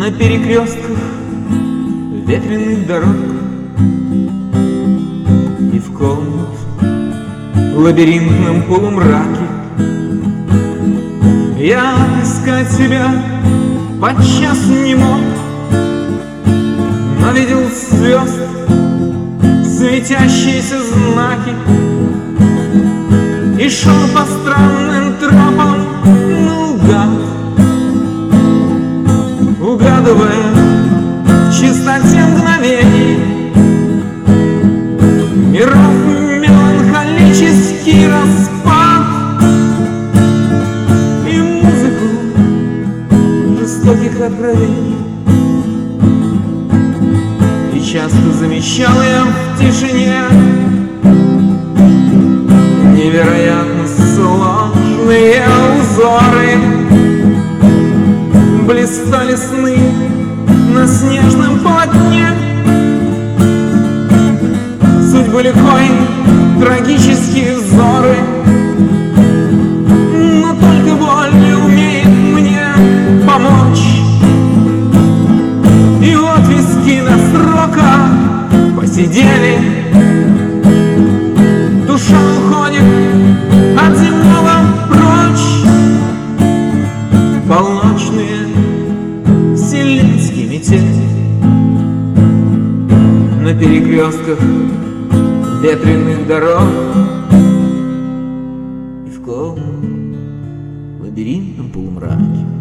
На перекрестках ветреных дорог и в комнат в лабиринтном полумраке я искать себя подчас не мог, но видел звезд светящиеся знаки и шел по странным тропам наугад, угадывая в чистоте мгновений миров меланхолический распад и музыку жестоких откровений. И часто замечал я в тишине невероятно сложные узоры, блистали сны на снежном полотне, судьбы лихой, трагические взоры, но только боль не умеет мне помочь. И вот виски на срока посидели, душа уходит от земного прочь. Полночные вселенские метели на перекрестках ветреных дорог и в лабиринтном полумраке.